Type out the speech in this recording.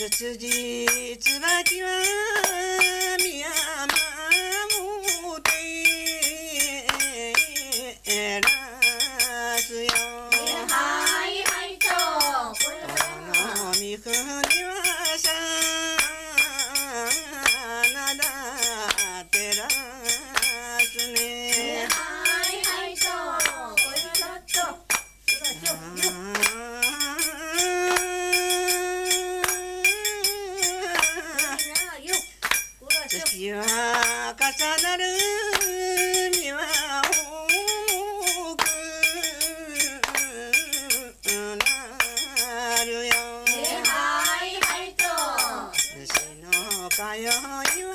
つつじつばきはみやまもてらすよ。 はいはいとこのみふにはさなだてらすね。 はいはいとこれちょっと月は重なるには多くなるよ。 はいはいと虫の通いは